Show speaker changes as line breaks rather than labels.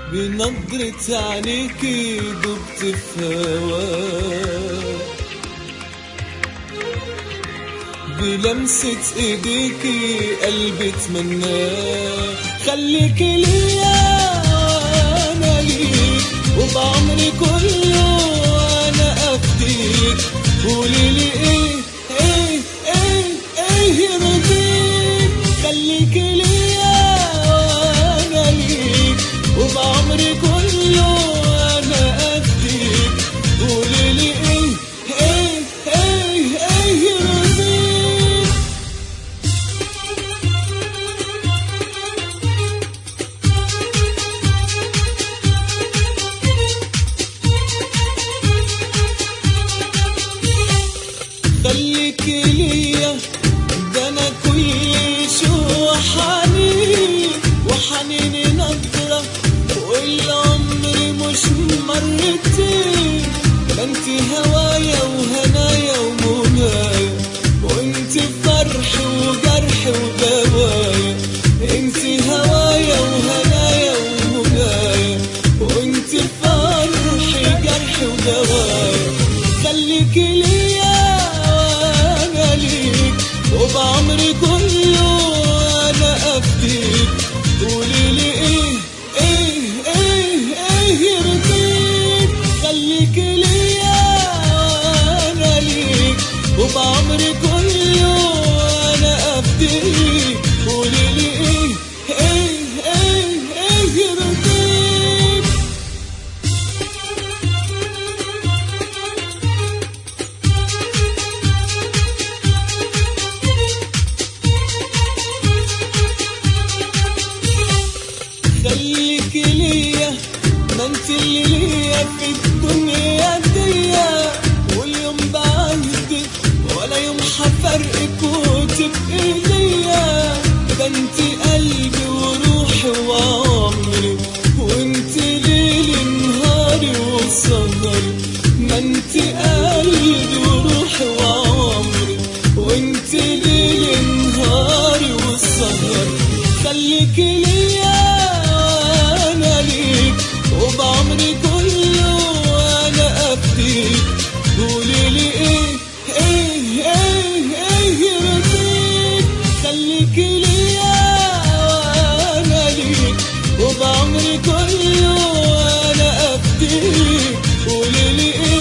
بنظرة عينيكي دبت في هواك، بلمسة ايديكي قلبي اتمناك. خليكي ليا وانا ليك، وبعمري كله انا افديك. قوليلي ايه ايه ايه ايه يرضيك. خليكي ليا وانا ليك، وبعمري كله انا افديك. قوليلي ايه ايه ايه ايه يرضيك. خليكي ليا، ده انا كل شو حنين، وحنيني نظرة والعمر مش مرتين. ده انتي هوايا وهنايا ومنايا، وانتي فرحي وجرحي ودوايا. انتي هوايا وهنايا ومنايا، وانتي فرحي جرحي ودوايا. خليكي ليا وانا ليك، وبعمري كله انا افديك. قوليلي ايه ايه ايه ايه يرضيك. خليكي ليا وانا ليك، وبعمري كله انا افديك. قوليلي ايه ايه ايه ايه يرضيك. خليكي ليا، ما انت اللي ليا في الدنيا ديا. واليوم بعهدك ولا يوم حفرقك وتبقي ليا. ده انت قلبي وروحي وعمري، وانت ليلي نهاري وسهري. ما انت قلبي وروحي وعمري، وانت ليلي نهاري وسهري. خليكي ليا وانا ليك، وبعمري كله انا افديك. قوليلي ايه ايه ايه ايه يرضيك. خليكي ليا وانا ليك، وبعمري كله انا افديك. قوليلي ايه